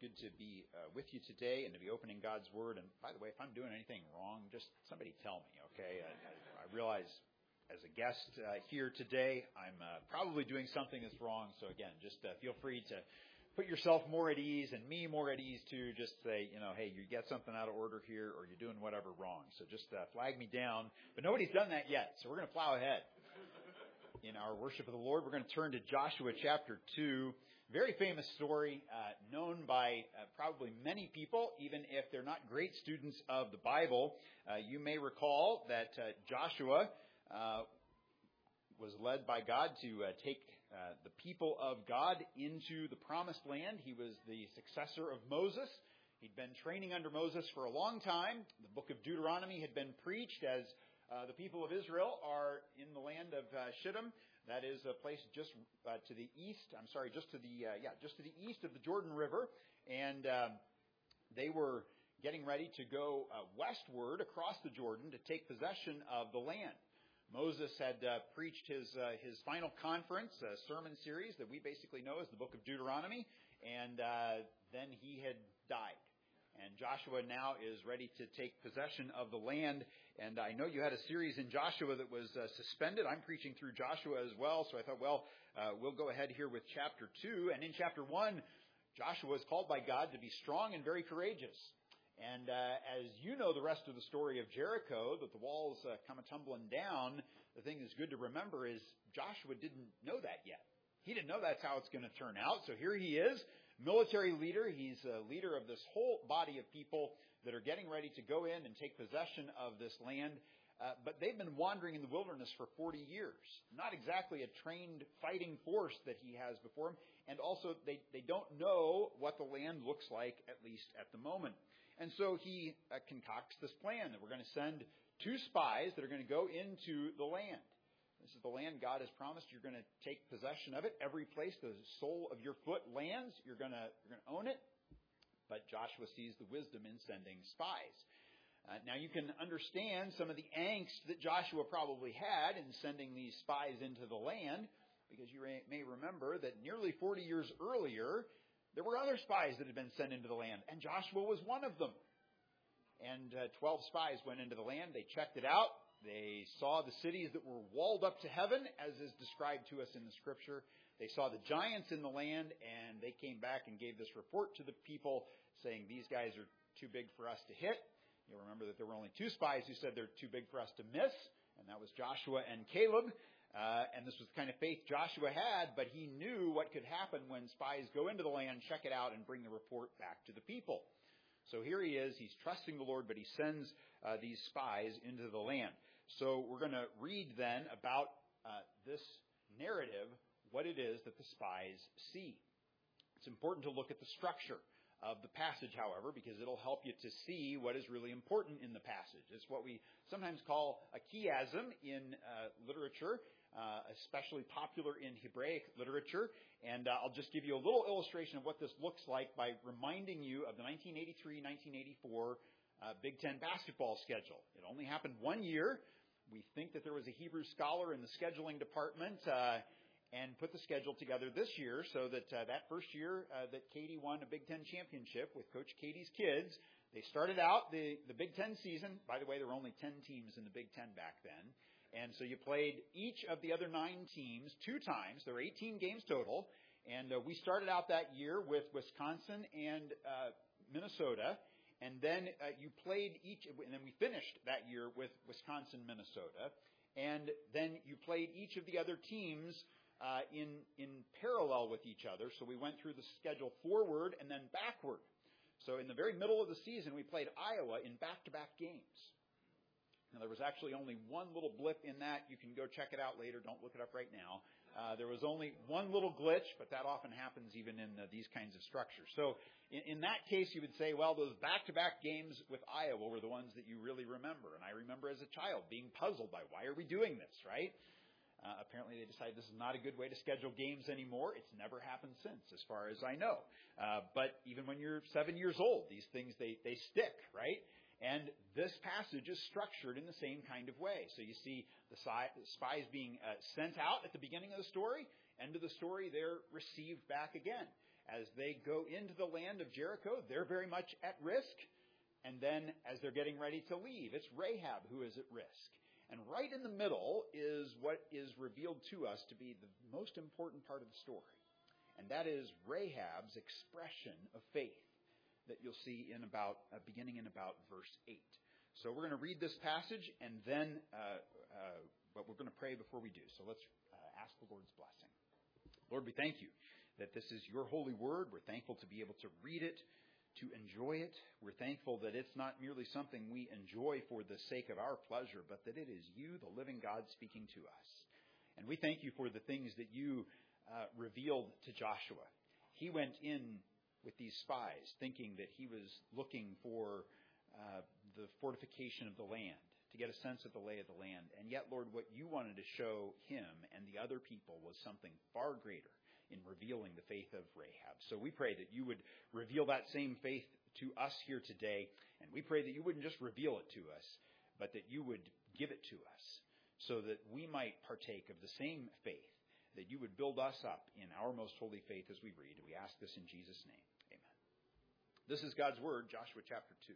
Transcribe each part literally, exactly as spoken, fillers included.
good to be uh, with you today and to be opening God's Word. And by the way, if I'm doing anything wrong, just somebody tell me, okay? I, I realize as a guest uh, here today, I'm uh, probably doing something that's wrong. So again, just uh, feel free to put yourself more at ease and me more at ease too. Just say, you know, hey, you get something out of order here or you're doing whatever wrong. So just uh, flag me down. But nobody's done that yet, so we're going to plow ahead. In our worship of the Lord, we're going to turn to Joshua chapter two. Very famous story, uh, known by uh, probably many people, even if they're not great students of the Bible. Uh, you may recall that uh, Joshua uh, was led by God to uh, take uh, the people of God into the promised land. He was the successor of Moses. He'd been training under Moses for a long time. The book of Deuteronomy had been preached as uh, the people of Israel are in the land of uh, Shittim. That is a place just uh, to the east. I'm sorry, just to the uh, yeah, just to the east of the Jordan River, and um, they were getting ready to go uh, westward across the Jordan to take possession of the land. Moses had uh, preached his uh, his final conference, a sermon series that we basically know as the book of Deuteronomy, and uh, then he had died. And Joshua now is ready to take possession of the land. And I know you had a series in Joshua that was uh, suspended. I'm preaching through Joshua as well. So I thought, well, uh, we'll go ahead here with chapter two. And in chapter one, Joshua is called by God to be strong and very courageous. And uh, as you know the rest of the story of Jericho, that the walls uh, come tumbling down, the thing that's good to remember is Joshua didn't know that yet. He didn't know that's how it's going to turn out. So here he is. Military leader. He's a leader of this whole body of people that are getting ready to go in and take possession of this land. Uh, but they've been wandering in the wilderness for forty years. Not exactly a trained fighting force that he has before him. And also they, they don't know what the land looks like, at least at the moment. And so he uh, concocts this plan that we're going to send two spies that are going to go into the land. This is the land God has promised. You're going to take possession of it. Every place the sole of your foot lands, you're going to, you're going to own it. But Joshua sees the wisdom in sending spies. Uh, now you can understand some of the angst that Joshua probably had in sending these spies into the land, because you may remember that nearly forty years earlier, there were other spies that had been sent into the land, and Joshua was one of them. And uh, twelve spies went into the land. They checked it out. They saw the cities that were walled up to heaven, as is described to us in the Scripture. They saw the giants in the land, and they came back and gave this report to the people, saying, these guys are too big for us to hit. You'll remember that there were only two spies who said they're too big for us to miss, and that was Joshua and Caleb. Uh, and this was the kind of faith Joshua had, but he knew what could happen when spies go into the land, check it out, and bring the report back to the people. So here he is. He's trusting the Lord, but he sends uh, these spies into the land. So we're going to read then about uh, this narrative, what it is that the spies see. It's important to look at the structure of the passage, however, because it'll help you to see what is really important in the passage. It's what we sometimes call a chiasm in uh, literature, uh, especially popular in Hebraic literature. And uh, I'll just give you a little illustration of what this looks like by reminding you of the nineteen eighty-three nineteen eighty-four uh, Big Ten basketball schedule. It only happened one year. We think that there was a Hebrew scholar in the scheduling department uh, and put the schedule together this year so that uh, that first year uh, that Katie won a Big Ten championship with Coach Katie's kids, they started out the, the Big Ten season. By the way, there were only ten teams in the Big Ten back then. And so you played each of the other nine teams two times. There were eighteen games total. And uh, we started out that year with Wisconsin and uh, Minnesota. And then uh, you played each, and then we finished that year with Wisconsin, Minnesota. And then you played each of the other teams uh, in in parallel with each other. So we went through the schedule forward and then backward. So in the very middle of the season, we played Iowa in back-to-back games. Now, there was actually only one little blip in that. You can go check it out later. Don't look it up right now. Uh, there was only one little glitch, but that often happens even in uh, these kinds of structures. So in, in that case, you would say, well, those back-to-back games with Iowa were the ones that you really remember. And I remember as a child being puzzled by, why are we doing this, right? Uh, apparently they decided this is not a good way to schedule games anymore. It's never happened since, as far as I know. Uh, but even when you're seven years old, these things, they, they stick, right? And this passage is structured in the same kind of way. So you see the spies being uh, sent out at the beginning of the story. End of the story, they're received back again. As they go into the land of Jericho, they're very much at risk. And then as they're getting ready to leave, it's Rahab who is at risk. And right in the middle is what is revealed to us to be the most important part of the story. And that is Rahab's expression of faith that you'll see in about, uh, beginning in about verse eight. So we're going to read this passage, and then, uh, uh, but we're going to pray before we do. So let's uh, ask the Lord's blessing. Lord, we thank you that this is your holy word. We're thankful to be able to read it, to enjoy it. We're thankful that it's not merely something we enjoy for the sake of our pleasure, but that it is you, the living God, speaking to us. And we thank you for the things that you uh, revealed to Joshua. He went in with these spies thinking that he was looking for uh, the fortification of the land, to get a sense of the lay of the land. And yet, Lord, what you wanted to show him and the other people was something far greater in revealing the faith of Rahab. So we pray that you would reveal that same faith to us here today, and we pray that you wouldn't just reveal it to us, but that you would give it to us so that we might partake of the same faith, that you would build us up in our most holy faith as we read. We ask this in Jesus' name. Amen. This is God's word, Joshua chapter two.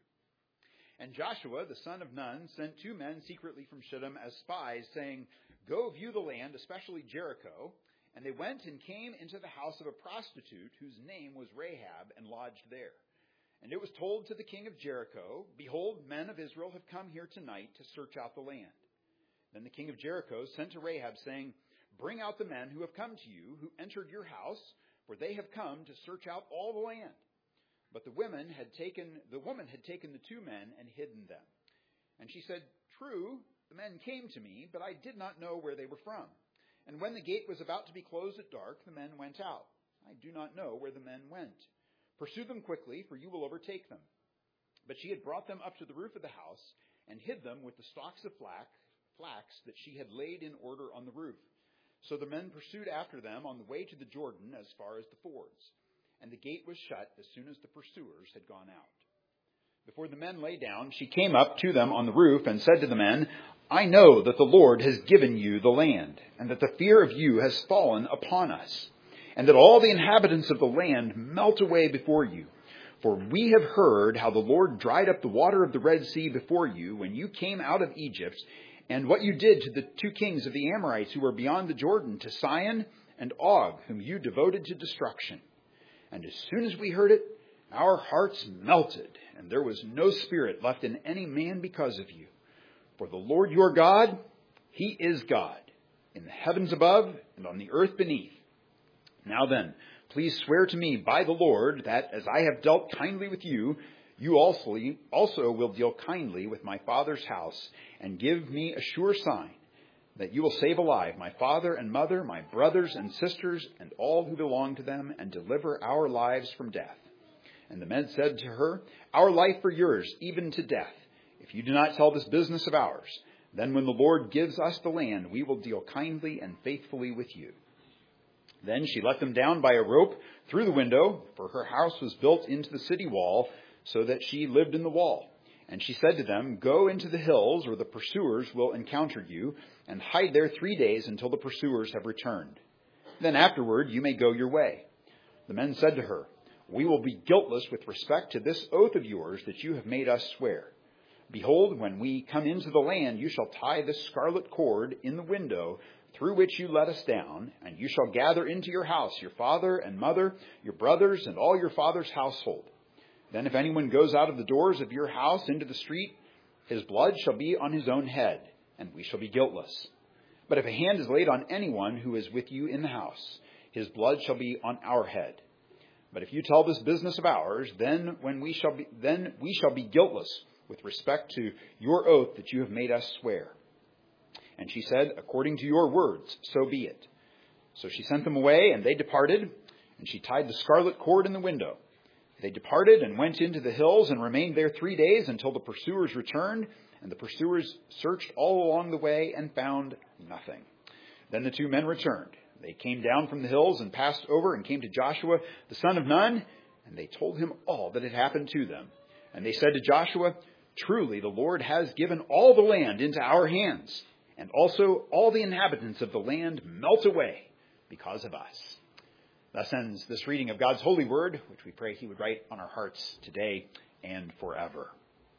And Joshua, the son of Nun, sent two men secretly from Shittim as spies, saying, "Go view the land, especially Jericho." And they went and came into the house of a prostitute whose name was Rahab, and lodged there. And it was told to the king of Jericho, "Behold, men of Israel have come here tonight to search out the land." Then the king of Jericho sent to Rahab, saying, "Bring out the men who have come to you, who entered your house, for they have come to search out all the land." But the women had taken the woman had taken the two men and hidden them. And she said, "True, the men came to me, but I did not know where they were from. And when the gate was about to be closed at dark, the men went out. I do not know where the men went. Pursue them quickly, for you will overtake them." But she had brought them up to the roof of the house and hid them with the stalks of flax, flax that she had laid in order on the roof. So the men pursued after them on the way to the Jordan as far as the fords. And the gate was shut as soon as the pursuers had gone out. Before the men lay down, she came up to them on the roof and said to the men, "I know that the Lord has given you the land, and that the fear of you has fallen upon us, and that all the inhabitants of the land melt away before you. For we have heard how the Lord dried up the water of the Red Sea before you when you came out of Egypt, and what you did to the two kings of the Amorites who were beyond the Jordan, to Sihon and Og, whom you devoted to destruction. And as soon as we heard it, our hearts melted, and there was no spirit left in any man because of you. For the Lord your God, he is God, in the heavens above and on the earth beneath. Now then, please swear to me by the Lord that as I have dealt kindly with you, you also, also will deal kindly with my father's house, and give me a sure sign that you will save alive my father and mother, my brothers and sisters, and all who belong to them, and deliver our lives from death." And the men said to her, "Our life for yours, even to death. If you do not tell this business of ours, then when the Lord gives us the land, we will deal kindly and faithfully with you." Then she let them down by a rope through the window, for her house was built into the city wall, so that she lived in the wall. And she said to them, "Go into the hills, or the pursuers will encounter you, and hide there three days until the pursuers have returned. Then afterward you may go your way." The men said to her, "We will be guiltless with respect to this oath of yours that you have made us swear. Behold, when we come into the land, you shall tie this scarlet cord in the window through which you let us down, and you shall gather into your house your father and mother, your brothers, and all your father's household. Then if anyone goes out of the doors of your house into the street, his blood shall be on his own head, and we shall be guiltless. But if a hand is laid on anyone who is with you in the house, his blood shall be on our head. But if you tell this business of ours, then when we shall be then we shall be guiltless with respect to your oath that you have made us swear." And she said, "According to your words, so be it." So she sent them away, and they departed, and she tied the scarlet cord in the window. They departed and went into the hills and remained there three days until the pursuers returned, and the pursuers searched all along the way and found nothing. Then the two men returned. They came down from the hills and passed over and came to Joshua, the son of Nun, and they told him all that had happened to them. And they said to Joshua, "Truly the Lord has given all the land into our hands, and also all the inhabitants of the land melt away because of us." Thus ends this reading of God's holy word, which we pray he would write on our hearts today and forever.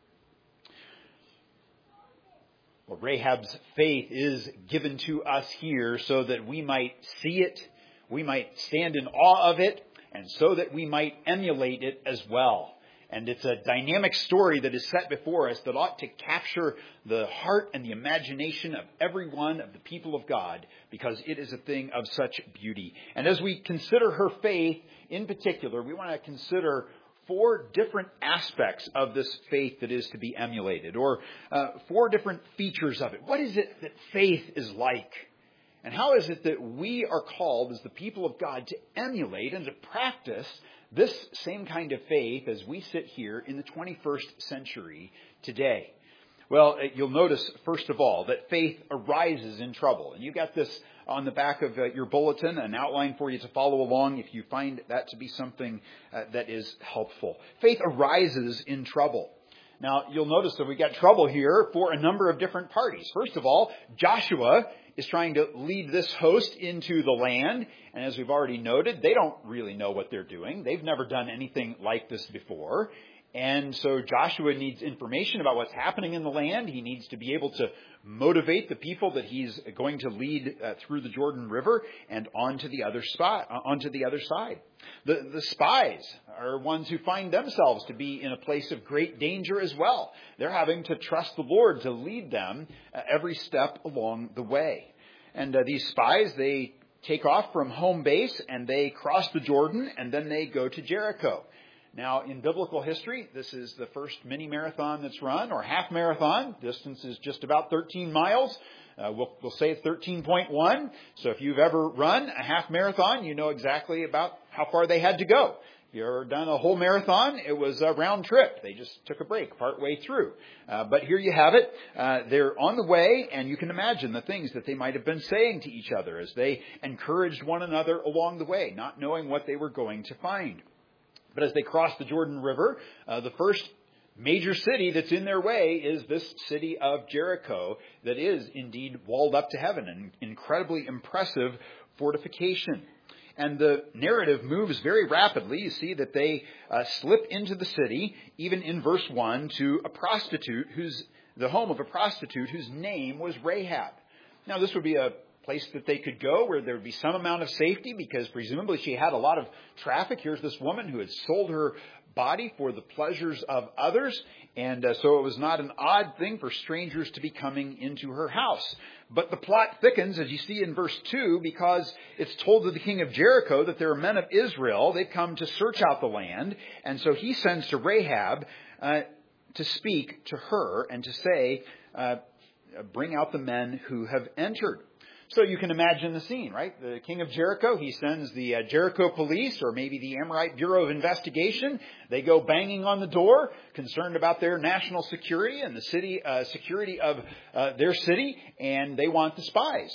Well, Rahab's faith is given to us here so that we might see it, we might stand in awe of it, and so that we might emulate it as well. And it's a dynamic story that is set before us that ought to capture the heart and the imagination of every one of the people of God, because it is a thing of such beauty. And as we consider her faith in particular, we want to consider four different aspects of this faith that is to be emulated, or uh, four different features of it. What is it that faith is like? And how is it that we are called as the people of God to emulate and to practice this same kind of faith as we sit here in the twenty-first century today? Well, you'll notice, first of all, that faith arises in trouble. And you got this on the back of uh, your bulletin, an outline for you to follow along if you find that to be something uh, that is helpful. Faith arises in trouble. Now, you'll notice that we got trouble here for a number of different parties. First of all, Joshua is trying to lead this host into the land. And as we've already noted, they don't really know what they're doing. They've never done anything like this before. And so Joshua needs information about what's happening in the land. He needs to be able to motivate the people that he's going to lead uh, through the Jordan River and onto the other spot, uh, onto the other side. The, the spies are ones who find themselves to be in a place of great danger as well. They're having to trust the Lord to lead them uh, every step along the way. And uh, these spies, they take off from home base and they cross the Jordan and then they go to Jericho. Now, in biblical history, this is the first mini marathon that's run, or half marathon. Distance is just about thirteen miles. Uh, we'll, we'll say thirteen point one. So if you've ever run a half marathon, you know exactly about how far they had to go. If you've ever done a whole marathon, it was a round trip. They just took a break partway through. Uh, but here you have it. Uh, they're on the way, and you can imagine the things that they might have been saying to each other as they encouraged one another along the way, not knowing what they were going to find. But as they cross the Jordan River, uh, the first major city that's in their way is this city of Jericho that is indeed walled up to heaven, an incredibly impressive fortification. And the narrative moves very rapidly. You see that they uh, slip into the city, even in verse one, to a prostitute who's the home of a prostitute whose name was Rahab. Now, this would be a place that they could go where there would be some amount of safety, because presumably she had a lot of traffic. Here's this woman who had sold her body for the pleasures of others, and uh, so it was not an odd thing for strangers to be coming into her house. But the plot thickens, as you see in verse two, because it's told to the king of Jericho that there are men of Israel. They've come to search out the land, and so he sends to Rahab uh, to speak to her and to say, uh, bring out the men who have entered. So you can imagine the scene, right? The king of Jericho, he sends the uh, Jericho police, or maybe the Amorite Bureau of Investigation. They go banging on the door, concerned about their national security and the city uh, security of uh, their city, and they want the spies.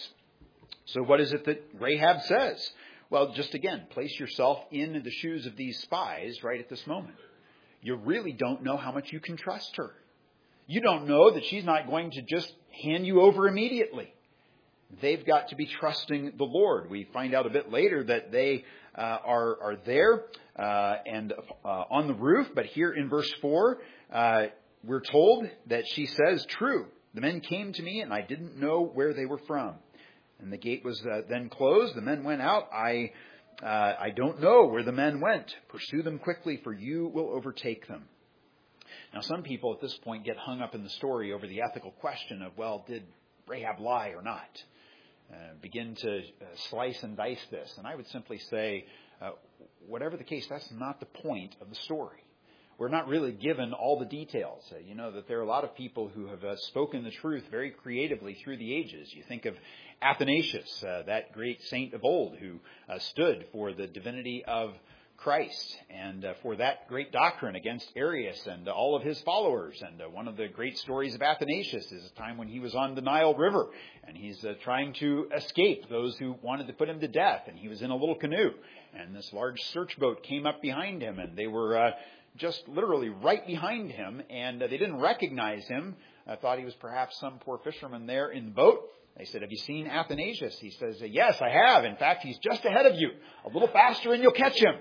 So what is it that Rahab says? Well, just again, place yourself in the shoes of these spies right at this moment. You really don't know how much you can trust her. You don't know that she's not going to just hand you over immediately. They've got to be trusting the Lord. We find out a bit later that they uh, are, are there uh, and uh, on the roof. But here in verse four, uh, we're told that she says, true, the men came to me and I didn't know where they were from. And the gate was uh, then closed. The men went out. I, uh, I don't know where the men went. Pursue them quickly, for you will overtake them. Now, some people at this point get hung up in the story over the ethical question of, well, did Rahab lie or not? Uh, begin to uh, slice and dice this. And I would simply say, uh, whatever the case, that's not the point of the story. We're not really given all the details. Uh, you know that there are a lot of people who have uh, spoken the truth very creatively through the ages. You think of Athanasius, uh, that great saint of old who uh, stood for the divinity of Christ and uh, for that great doctrine against Arius and uh, all of his followers. And uh, one of the great stories of Athanasius is a time when he was on the Nile River and he's uh, trying to escape those who wanted to put him to death. And he was in a little canoe, and this large search boat came up behind him, and they were uh, just literally right behind him, and uh, they didn't recognize him. I thought he was perhaps some poor fisherman there in the boat. They said, have you seen Athanasius? He says, yes, I have. In fact, he's just ahead of you. A little faster and you'll catch him.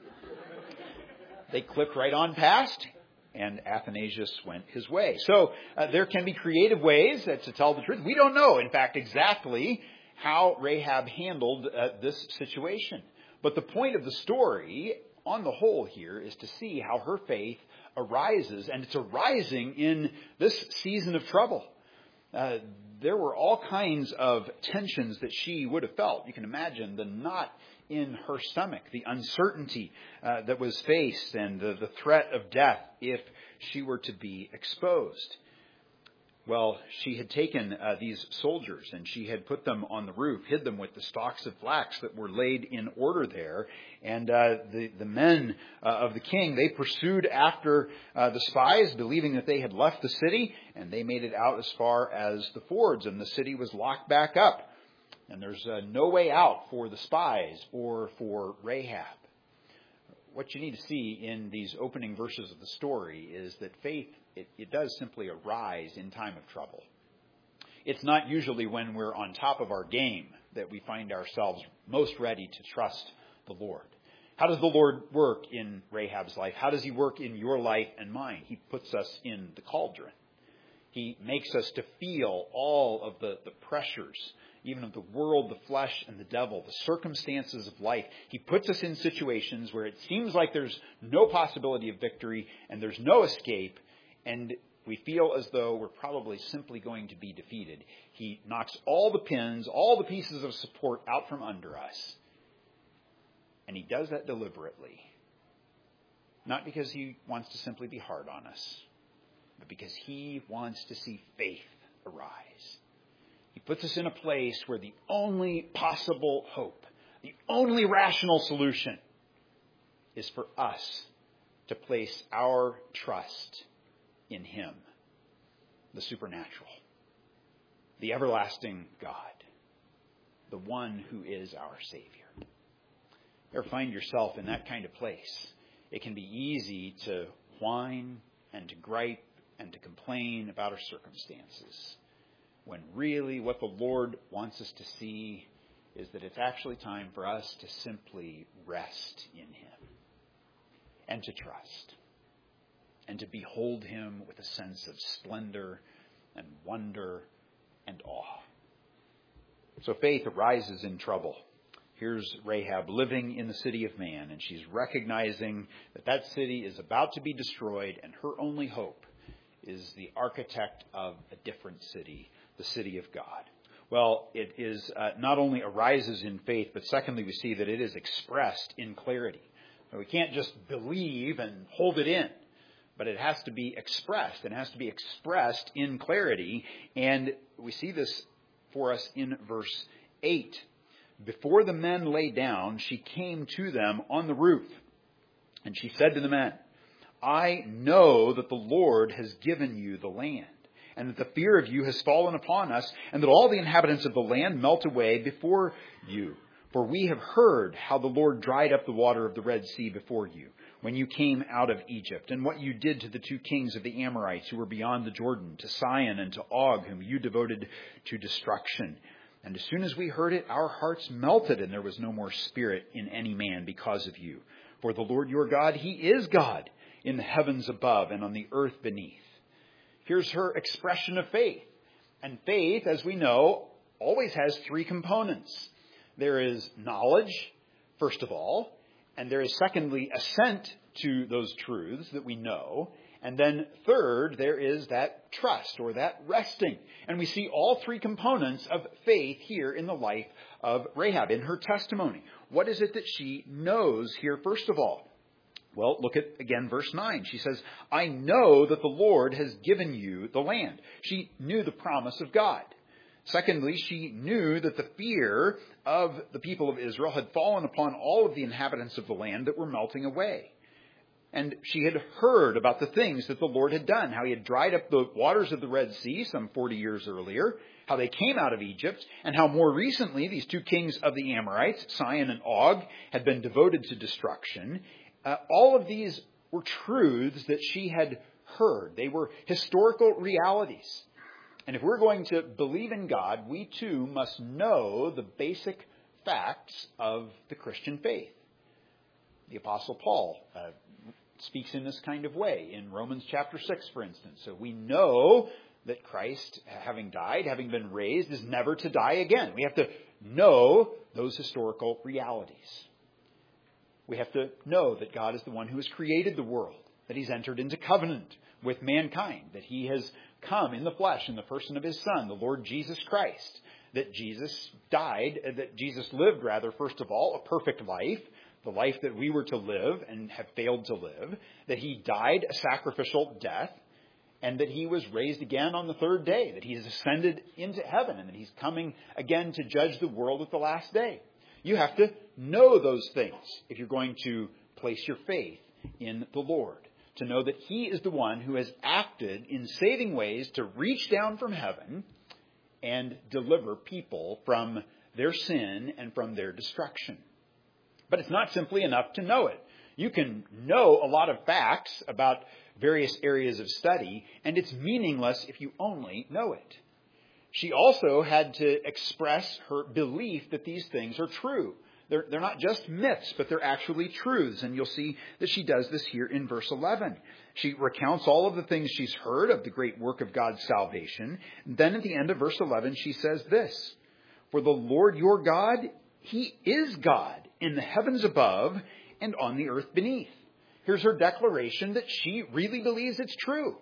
They clipped right on past, and Athanasius went his way. So uh, there can be creative ways uh, to tell the truth. We don't know, in fact, exactly how Rahab handled uh, this situation. But the point of the story, on the whole here, is to see how her faith arises, and it's arising in this season of trouble. Uh, there were all kinds of tensions that she would have felt. You can imagine the knot in her stomach, the uncertainty uh, that was faced, and the, the threat of death if she were to be exposed. Well, she had taken uh, these soldiers and she had put them on the roof, hid them with the stalks of flax that were laid in order there. And uh, the, the men uh, of the king, they pursued after uh, the spies, believing that they had left the city, and they made it out as far as the fords, and the city was locked back up. And there's uh, no way out for the spies or for Rahab. What you need to see in these opening verses of the story is that faith, it, it does simply arise in time of trouble. It's not usually when we're on top of our game that we find ourselves most ready to trust the Lord. How does the Lord work in Rahab's life? How does he work in your life and mine? He puts us in the cauldron. He makes us to feel all of the, the pressures, even of the world, the flesh, and the devil, the circumstances of life. He puts us in situations where it seems like there's no possibility of victory and there's no escape, and we feel as though we're probably simply going to be defeated. He knocks all the pins, all the pieces of support out from under us. And he does that deliberately. Not because he wants to simply be hard on us, but because he wants to see faith arise. He puts us in a place where the only possible hope, the only rational solution is for us to place our trust in him, the supernatural, the everlasting God, the one who is our Savior. Ever find yourself in that kind of place? It can be easy to whine and to gripe and to complain about our circumstances, when really what the Lord wants us to see is that it's actually time for us to simply rest in him and to trust and to behold him with a sense of splendor and wonder and awe. So faith arises in trouble. Here's Rahab living in the city of man, and she's recognizing that that city is about to be destroyed, and her only hope is the architect of a different city, the city of God. Well, it is uh, not only arises in faith, but secondly, we see that it is expressed in clarity. Now, we can't just believe and hold it in, but it has to be expressed, and it has to be expressed in clarity. And we see this for us in verse eight. Before the men lay down, she came to them on the roof, and she said to the men, I know that the Lord has given you the land, and that the fear of you has fallen upon us, and that all the inhabitants of the land melt away before you. For we have heard how the Lord dried up the water of the Red Sea before you, when you came out of Egypt, and what you did to the two kings of the Amorites who were beyond the Jordan, to Sihon and to Og, whom you devoted to destruction. And as soon as we heard it, our hearts melted, and there was no more spirit in any man because of you. For the Lord your God, he is God in the heavens above and on the earth beneath. Here's her expression of faith. And faith, as we know, always has three components. There is knowledge, first of all, and there is secondly assent to those truths that we know. And then third, there is that trust or that resting. And we see all three components of faith here in the life of Rahab, in her testimony. What is it that she knows here, first of all? Well, look at, again, verse nine. She says, I know that the Lord has given you the land. She knew the promise of God. Secondly, she knew that the fear of the people of Israel had fallen upon all of the inhabitants of the land that were melting away. And she had heard about the things that the Lord had done, how he had dried up the waters of the Red Sea some forty years earlier, how they came out of Egypt, and how more recently these two kings of the Amorites, Sihon and Og, had been devoted to destruction. Uh, all of these were truths that she had heard. They were historical realities. And if we're going to believe in God, we too must know the basic facts of the Christian faith. The Apostle Paul uh, speaks in this kind of way in Romans chapter six, for instance. So we know that Christ, having died, having been raised, is never to die again. We have to know those historical realities. We have to know that God is the one who has created the world, that he's entered into covenant with mankind, that he has come in the flesh in the person of his Son, the Lord Jesus Christ, that Jesus died, that Jesus lived, rather, first of all, a perfect life, the life that we were to live and have failed to live, that he died a sacrificial death, and that he was raised again on the third day, that he has ascended into heaven, and that he's coming again to judge the world at the last day. You have to know those things if you're going to place your faith in the Lord, to know that he is the one who has acted in saving ways to reach down from heaven and deliver people from their sin and from their destruction. But it's not simply enough to know it. You can know a lot of facts about various areas of study, and it's meaningless if you only know it. She also had to express her belief that these things are true. They're, they're not just myths, but they're actually truths. And you'll see that she does this here in verse eleven. She recounts all of the things she's heard of the great work of God's salvation. And then at the end of verse eleven, she says this, "For the Lord your God, he is God in the heavens above and on the earth beneath." Here's her declaration that she really believes it's true.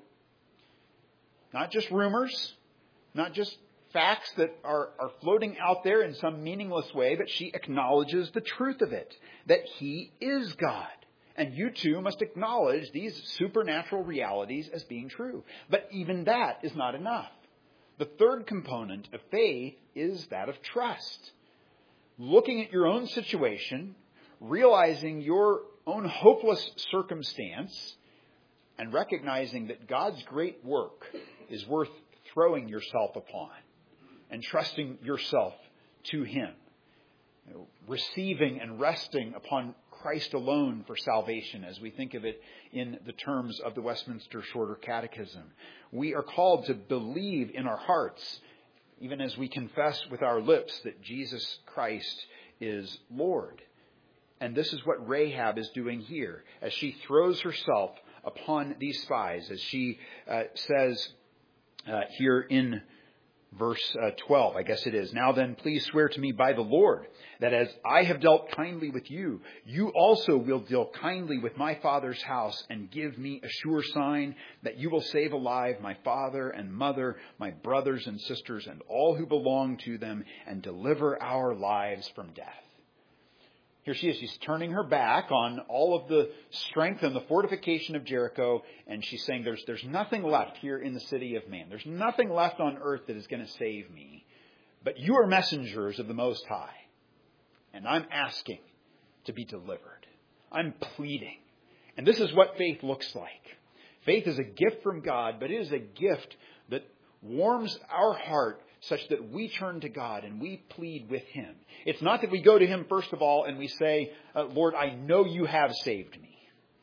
Not just rumors, not just facts that are, are floating out there in some meaningless way, but she acknowledges the truth of it, that he is God. And you too must acknowledge these supernatural realities as being true. But even that is not enough. The third component of faith is that of trust. Looking at your own situation, realizing your own hopeless circumstance, and recognizing that God's great work is worth throwing yourself upon and trusting yourself to him. You know, receiving and resting upon Christ alone for salvation, as we think of it in the terms of the Westminster Shorter Catechism. We are called to believe in our hearts, even as we confess with our lips that Jesus Christ is Lord. And this is what Rahab is doing here, as she throws herself upon these spies, as she uh, says uh, here in verse uh, twelve, I guess it is, "Now then, please swear to me by the Lord, that as I have dealt kindly with you, you also will deal kindly with my father's house, and give me a sure sign that you will save alive my father and mother, my brothers and sisters, and all who belong to them, and deliver our lives from death." Here she is. She's turning her back on all of the strength and the fortification of Jericho, and she's saying there's, there's nothing left here in the city of man. There's nothing left on earth that is going to save me. But you are messengers of the Most High, and I'm asking to be delivered. I'm pleading. And this is what faith looks like. Faith is a gift from God, but it is a gift that warms our heart such that we turn to God and we plead with him. It's not that we go to him first of all and we say, uh, "Lord, I know you have saved me."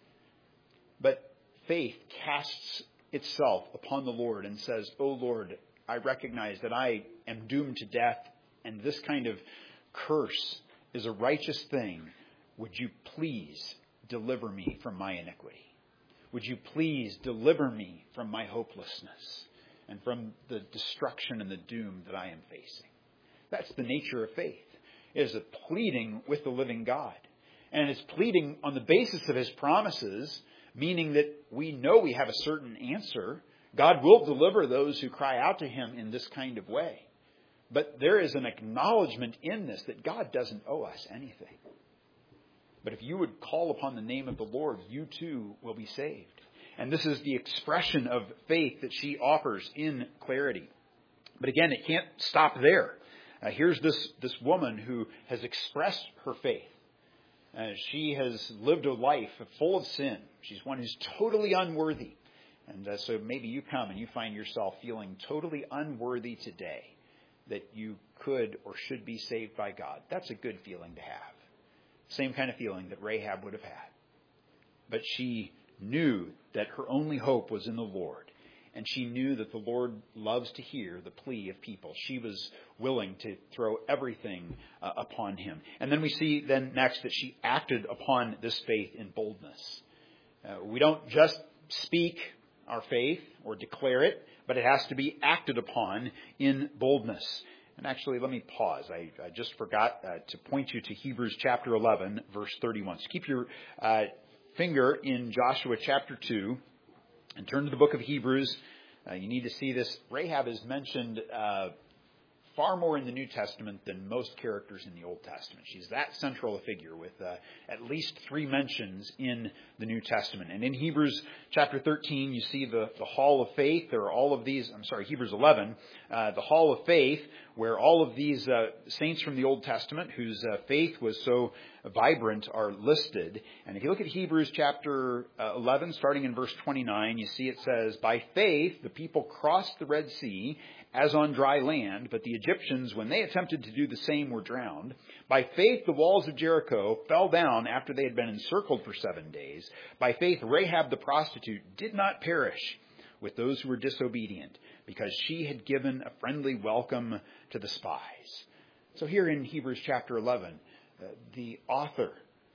But faith casts itself upon the Lord and says, "Oh Lord, I recognize that I am doomed to death, and this kind of curse is a righteous thing. Would you please deliver me from my iniquity? Would you please deliver me from my hopelessness and from the destruction and the doom that I am facing?" That's the nature of faith. It is a pleading with the living God. And it's pleading on the basis of his promises, meaning that we know we have a certain answer. God will deliver those who cry out to him in this kind of way. But there is an acknowledgement in this that God doesn't owe us anything. But if you would call upon the name of the Lord, you too will be saved. And this is the expression of faith that she offers in clarity. But again, it can't stop there. Uh, here's this, this woman who has expressed her faith. Uh, she has lived a life full of sin. She's one who's totally unworthy. And uh, so maybe you come and you find yourself feeling totally unworthy today, that you could or should be saved by God. That's a good feeling to have. Same kind of feeling that Rahab would have had. But she knew that her only hope was in the Lord. and she knew that the Lord loves to hear the plea of people. She was willing to throw everything uh, upon him. And then we see then next that she acted upon this faith in boldness. Uh, we don't just speak our faith or declare it, but it has to be acted upon in boldness. And actually, let me pause. I, I just forgot uh, to point you to Hebrews chapter eleven, verse thirty-one. So keep your uh, finger in Joshua chapter two and turn to the book of Hebrews. Uh, you need to see this. Rahab is mentioned uh, far more in the New Testament than most characters in the Old Testament. She's that central a figure with uh, at least three mentions in the New Testament. And in Hebrews chapter thirteen, you see the, the Hall of Faith. There are all of these, I'm sorry, Hebrews eleven, uh, the Hall of Faith, where all of these uh, saints from the Old Testament whose uh, faith was so vibrant are listed. And if you look at Hebrews chapter uh, eleven, starting in verse twenty-nine, you see it says, "By faith the people crossed the Red Sea as on dry land, but the Egyptians, when they attempted to do the same, were drowned. By faith the walls of Jericho fell down after they had been encircled for seven days. By faith Rahab the prostitute did not perish with those who were disobedient, because she had given a friendly welcome to the spies." So here in Hebrews chapter eleven, uh, the author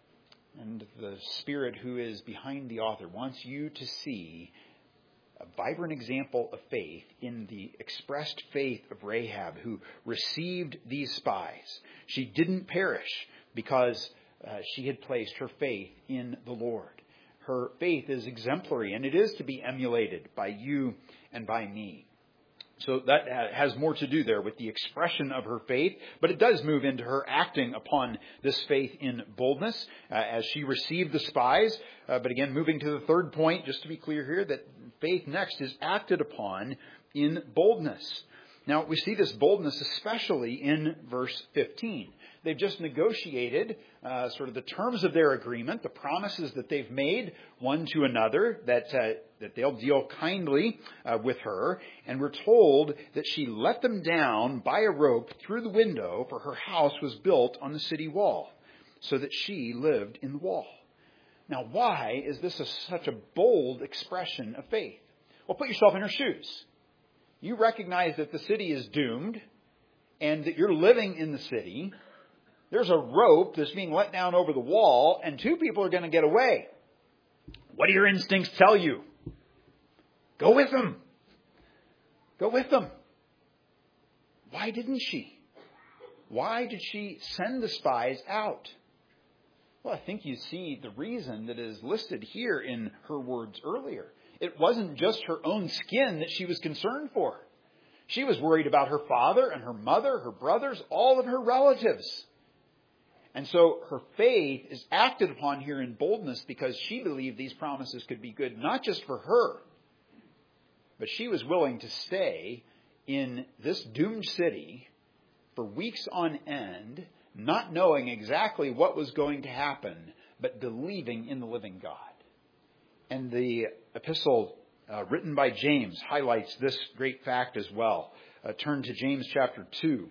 and the Spirit who is behind the author wants you to see a vibrant example of faith in the expressed faith of Rahab, who received these spies. She didn't perish because uh, she had placed her faith in the Lord. Her faith is exemplary, and it is to be emulated by you and by me. So that has more to do there with the expression of her faith, but it does move into her acting upon this faith in boldness uh, as she received the spies. Uh, but again, moving to the third point, just to be clear here, that faith next is acted upon in boldness. Now, we see this boldness especially in verse fifteen. They've just negotiated uh, sort of the terms of their agreement, the promises that they've made one to another, that uh, that they'll deal kindly uh, with her. And we're told that she let them down by a rope through the window, for her house was built on the city wall, so that she lived in the wall. Now, why is this a, such a bold expression of faith? Well, put yourself in her shoes. You recognize that the city is doomed and that you're living in the city. There's a rope that's being let down over the wall, and two people are going to get away. What do your instincts tell you? Go with them. Go with them. Why didn't she? Why did she send the spies out? Well, I think you see the reason that is listed here in her words earlier. It wasn't just her own skin that she was concerned for. She was worried about her father and her mother, her brothers, all of her relatives. And so her faith is acted upon here in boldness because she believed these promises could be good, not just for her, but she was willing to stay in this doomed city for weeks on end, not knowing exactly what was going to happen, but believing in the living God. And the epistle uh, written by James highlights this great fact as well. Uh, turn to James chapter two.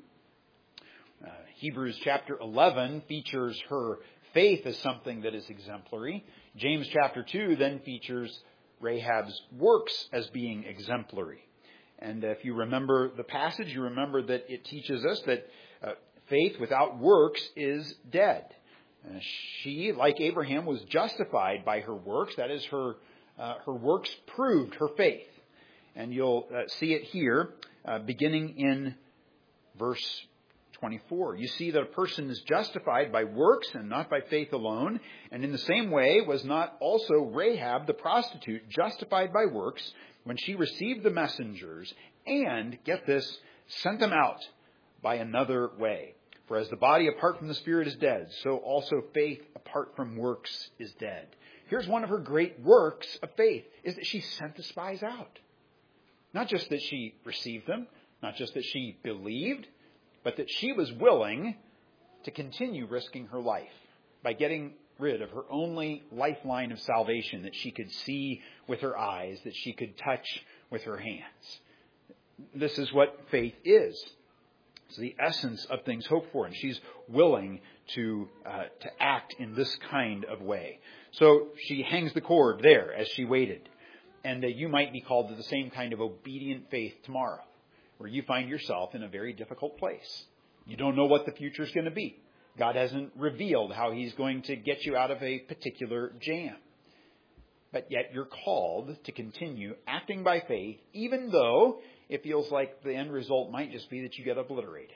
Uh, Hebrews chapter eleven features her faith as something that is exemplary. James chapter two then features Rahab's works as being exemplary. And if you remember the passage, you remember that it teaches us that uh, faith without works is dead. Uh, she, like Abraham, was justified by her works. That is, her uh, her works proved her faith. And you'll uh, see it here, uh, beginning in verse twenty-four. You see that a person is justified by works and not by faith alone. And in the same way, was not also Rahab the prostitute justified by works when she received the messengers and, get this, sent them out by another way? For as the body apart from the Spirit is dead, so also faith apart from works is dead. Here's one of her great works of faith, is that she sent the spies out. Not just that she received them, not just that she believed, but that she was willing to continue risking her life by getting rid of her only lifeline of salvation that she could see with her eyes, that she could touch with her hands. This is what faith is. It's the essence of things hoped for, and she's willing to uh, to act in this kind of way. So she hangs the cord there as she waited. And that you might be called to the same kind of obedient faith tomorrow, where you find yourself in a very difficult place. You don't know what the future is going to be. God hasn't revealed how he's going to get you out of a particular jam. But yet you're called to continue acting by faith, even though it feels like the end result might just be that you get obliterated.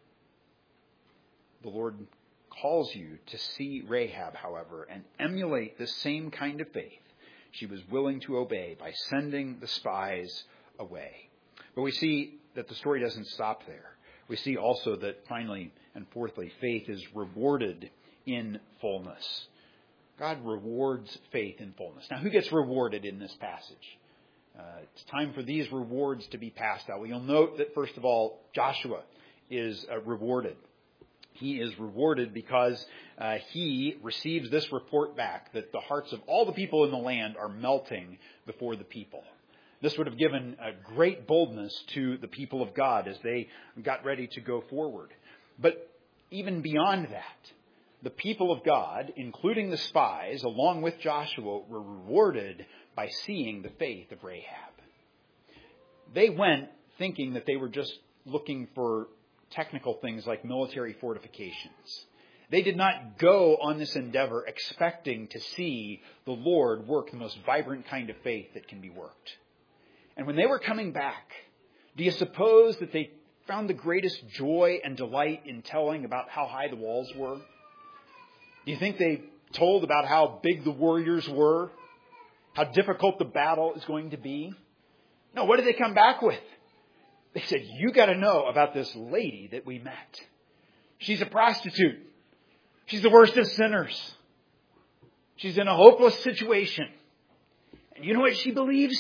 The Lord calls you to see Rahab, however, and emulate the same kind of faith she was willing to obey by sending the spies away. But we see that the story doesn't stop there. We see also that finally and fourthly, faith is rewarded in fullness. God rewards faith in fullness. Now, who gets rewarded in this passage? Uh, it's time for these rewards to be passed out. Well, you'll note that, first of all, Joshua is uh, rewarded. He is rewarded because uh, he receives this report back that the hearts of all the people in the land are melting before the people. This would have given a great boldness to the people of God as they got ready to go forward. But even beyond that, the people of God, including the spies, along with Joshua, were rewarded by seeing the faith of Rahab. They went thinking that they were just looking for technical things like military fortifications. They did not go on this endeavor expecting to see the Lord work the most vibrant kind of faith that can be worked. And when they were coming back, do you suppose that they found the greatest joy and delight in telling about how high the walls were? Do you think they told about how big the warriors were? How difficult the battle is going to be? No, what did they come back with? They said, you got to know about this lady that we met. She's a prostitute. She's the worst of sinners. She's in a hopeless situation. And you know what she believes?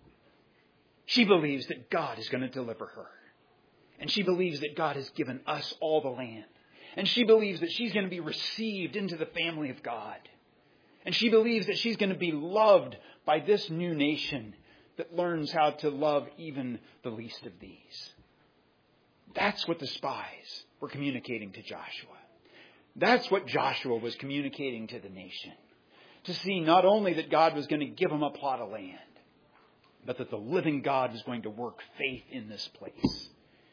She believes that God is going to deliver her. And she believes that God has given us all the land. And she believes that she's going to be received into the family of God. And she believes that she's going to be loved by this new nation that learns how to love even the least of these. That's what the spies were communicating to Joshua. That's what Joshua was communicating to the nation. To see not only that God was going to give them a plot of land, but that the living God was going to work faith in this place.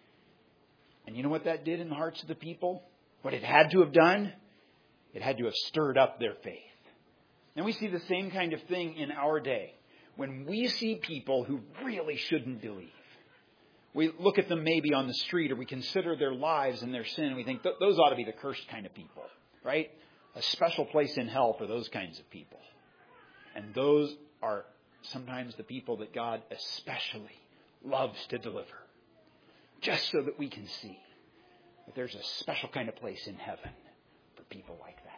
And you know what that did in the hearts of the people? What it had to have done? It had to have stirred up their faith. And we see the same kind of thing in our day. When we see people who really shouldn't believe, we look at them maybe on the street, or we consider their lives and their sin, and we think those ought to be the cursed kind of people, right? A special place in hell for those kinds of people. And those are sometimes the people that God especially loves to deliver, just so that we can see that there's a special kind of place in heaven for people like that.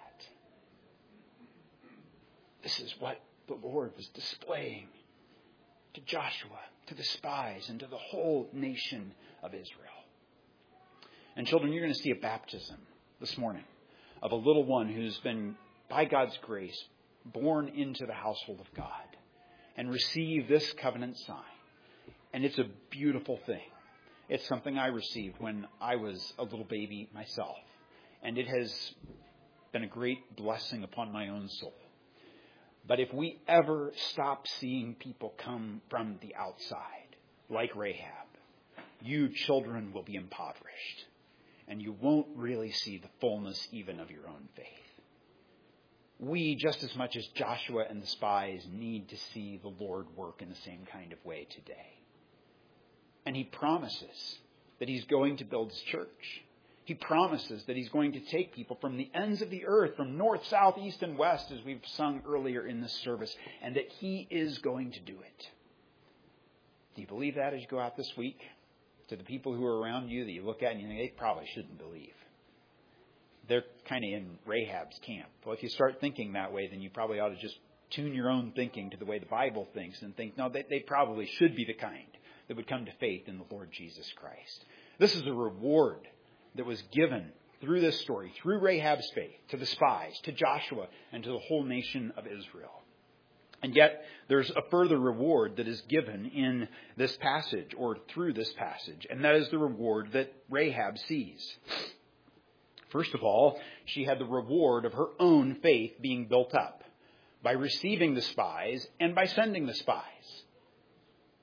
This is what the Lord was displaying to Joshua, to the spies, and to the whole nation of Israel. And children, you're going to see a baptism this morning of a little one who's been, by God's grace, born into the household of God and receive this covenant sign. And it's a beautiful thing. It's something I received when I was a little baby myself. And it has been a great blessing upon my own soul. But if we ever stop seeing people come from the outside, like Rahab, you children will be impoverished. And you won't really see the fullness even of your own faith. We, just as much as Joshua and the spies, need to see the Lord work in the same kind of way today. And he promises that he's going to build his church. He promises that he's going to take people from the ends of the earth, from north, south, east, and west, as we've sung earlier in this service, and that he is going to do it. Do you believe that as you go out this week? To the people who are around you that you look at and you think, they probably shouldn't believe. They're kind of in Rahab's camp. Well, if you start thinking that way, then you probably ought to just tune your own thinking to the way the Bible thinks and think, no, they, they probably should be the kind that would come to faith in the Lord Jesus Christ. This is a reward that was given through this story, through Rahab's faith, to the spies, to Joshua, and to the whole nation of Israel. And yet, there's a further reward that is given in this passage, or through this passage, and that is the reward that Rahab sees. First of all, she had the reward of her own faith being built up by receiving the spies and by sending the spies.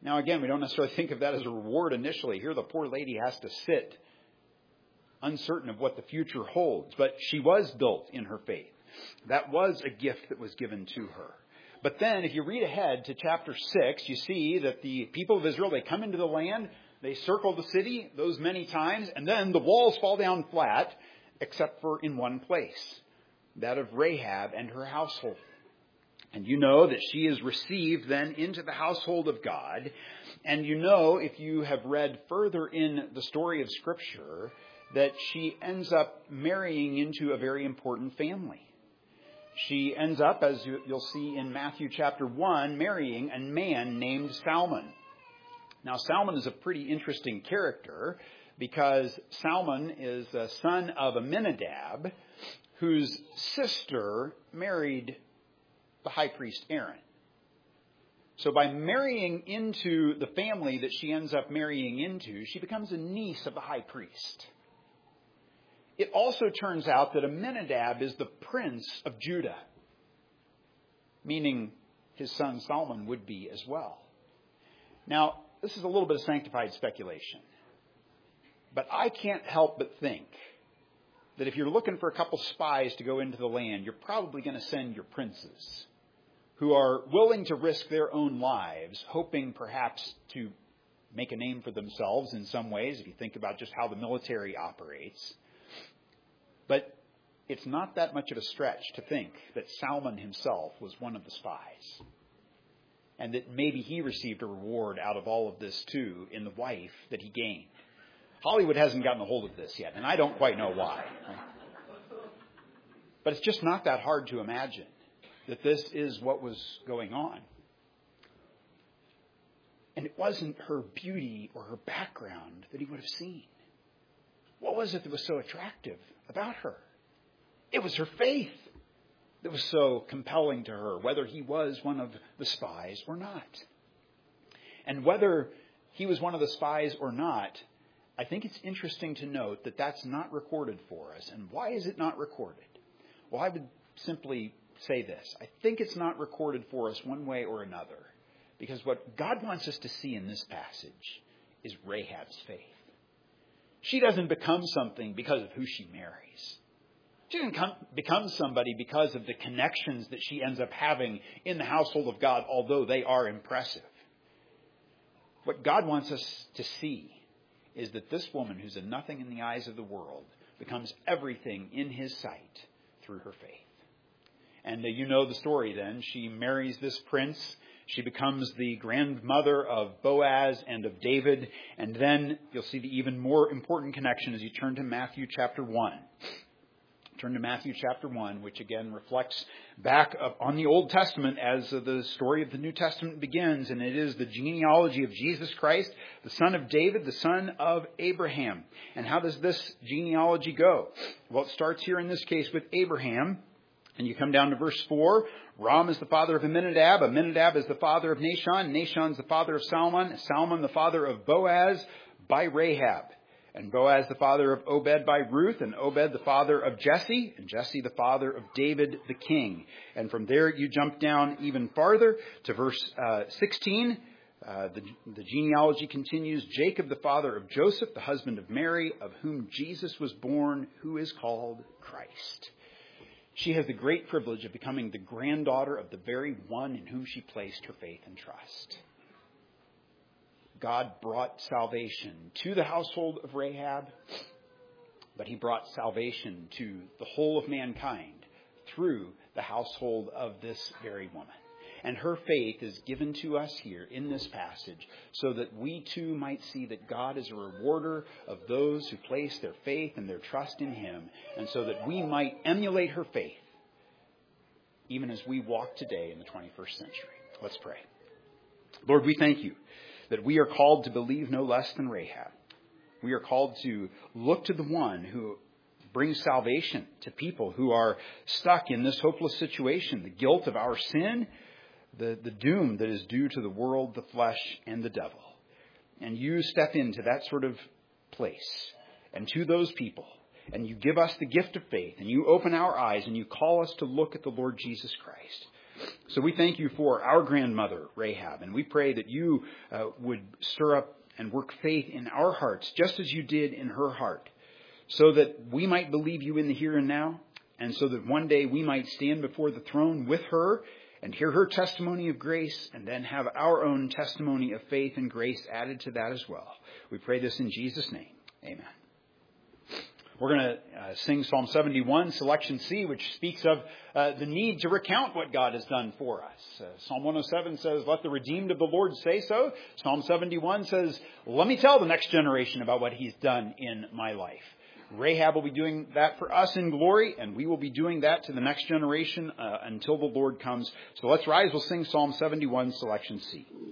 Now, again, we don't necessarily think of that as a reward initially. Here, the poor lady has to sit uncertain of what the future holds. But she was built in her faith. That was a gift that was given to her. But then, if you read ahead to chapter six, you see that the people of Israel, they come into the land, they circle the city those many times, and then the walls fall down flat, except for in one place, that of Rahab and her household. And you know that she is received then into the household of God. And you know, if you have read further in the story of Scripture, that she ends up marrying into a very important family. She ends up, as you'll see in Matthew chapter one, marrying a man named Salmon. Now, Salmon is a pretty interesting character because Salmon is a son of Amminadab, whose sister married the high priest Aaron. So by marrying into the family that she ends up marrying into, she becomes a niece of the high priest. It also turns out that Amminadab is the prince of Judah, meaning his son Solomon would be as well. Now, this is a little bit of sanctified speculation, but I can't help but think that if you're looking for a couple spies to go into the land, you're probably going to send your princes, who are willing to risk their own lives, hoping perhaps to make a name for themselves in some ways, if you think about just how the military operates. But it's not that much of a stretch to think that Salmon himself was one of the spies, and that maybe he received a reward out of all of this too in the wife that he gained. Hollywood hasn't gotten a hold of this yet, and I don't quite know why. But it's just not that hard to imagine that this is what was going on. And it wasn't her beauty or her background that he would have seen. What was it that was so attractive about her? It was her faith that was so compelling to her, whether he was one of the spies or not. And whether he was one of the spies or not, I think it's interesting to note that that's not recorded for us. And why is it not recorded? Well, I would simply say this. I think it's not recorded for us one way or another, because what God wants us to see in this passage is Rahab's faith. She doesn't become something because of who she marries. She doesn't come, become somebody because of the connections that she ends up having in the household of God, although they are impressive. What God wants us to see is that this woman, who's a nothing in the eyes of the world, becomes everything in his sight through her faith. And uh, you know the story then. She marries this prince. She becomes the grandmother of Boaz and of David. And then you'll see the even more important connection as you turn to Matthew chapter one. Turn to Matthew chapter one, which again reflects back on the Old Testament as the story of the New Testament begins. And it is the genealogy of Jesus Christ, the son of David, the son of Abraham. And how does this genealogy go? Well, it starts here in this case with Abraham. And you come down to verse four. Ram is the father of Amminadab. Amminadab is the father of Nahshon. Nahshon is the father of Salmon. Salmon the father of Boaz by Rahab. And Boaz the father of Obed by Ruth. And Obed the father of Jesse. And Jesse the father of David the king. And from there you jump down even farther to verse uh, sixteen. Uh, the, the genealogy continues. Jacob the father of Joseph, the husband of Mary, of whom Jesus was born, who is called Christ. She has the great privilege of becoming the granddaughter of the very one in whom she placed her faith and trust. God brought salvation to the household of Rahab, but he brought salvation to the whole of mankind through the household of this very woman. And her faith is given to us here in this passage so that we too might see that God is a rewarder of those who place their faith and their trust in him, and so that we might emulate her faith even as we walk today in the twenty-first century. Let's pray. Lord, we thank you that we are called to believe no less than Rahab. We are called to look to the one who brings salvation to people who are stuck in this hopeless situation, the guilt of our sin, The, the doom that is due to the world, the flesh, and the devil. And you step into that sort of place and to those people, and you give us the gift of faith, and you open our eyes, and you call us to look at the Lord Jesus Christ. So we thank you for our grandmother, Rahab, and we pray that you uh, would stir up and work faith in our hearts, just as you did in her heart, so that we might believe you in the here and now, and so that one day we might stand before the throne with her and hear her testimony of grace, and then have our own testimony of faith and grace added to that as well. We pray this in Jesus' name. Amen. We're going to uh, sing Psalm seventy-one, Selection C, which speaks of uh, the need to recount what God has done for us. Uh, Psalm one oh seven says, let the redeemed of the Lord say so. Psalm seventy-one says, let me tell the next generation about what he's done in my life. Rahab will be doing that for us in glory, and we will be doing that to the next generation uh, until the Lord comes. So let's rise. We'll sing Psalm seventy-one, Selection C.